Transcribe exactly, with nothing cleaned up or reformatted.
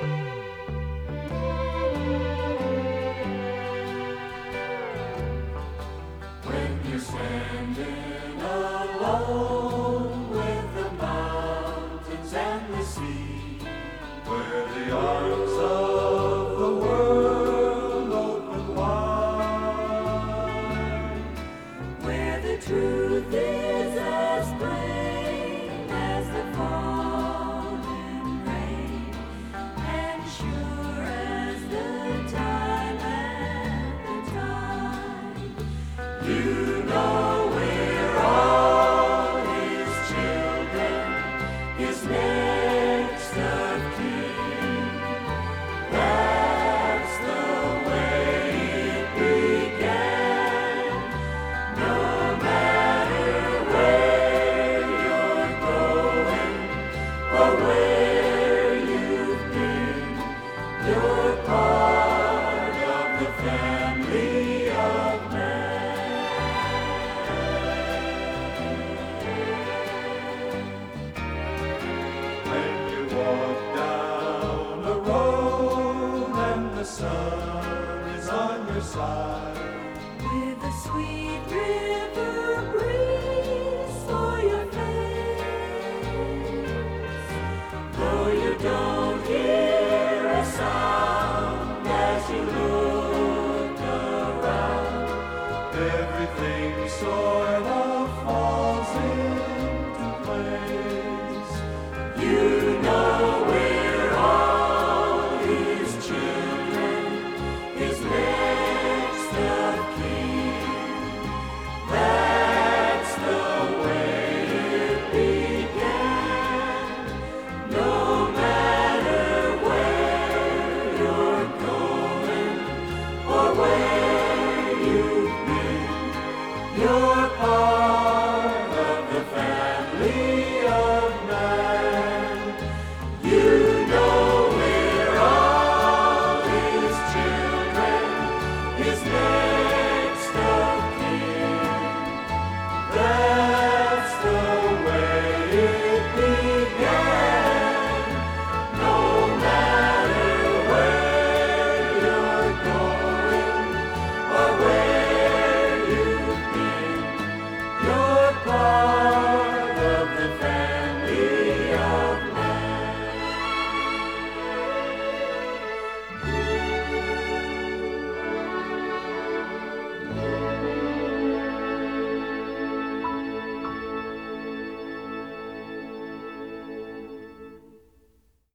When you're standing alone with the mountains and the sea, where the arms of the world open wide, where the truth is as plain as the falling rain, and sure as the time and the tide. You know we're all His children, His next of kin. That's the way it began. No matter where you're going or where you've been, you're part of the family of man. When you walk down a road and the sun is on your side, with a sweet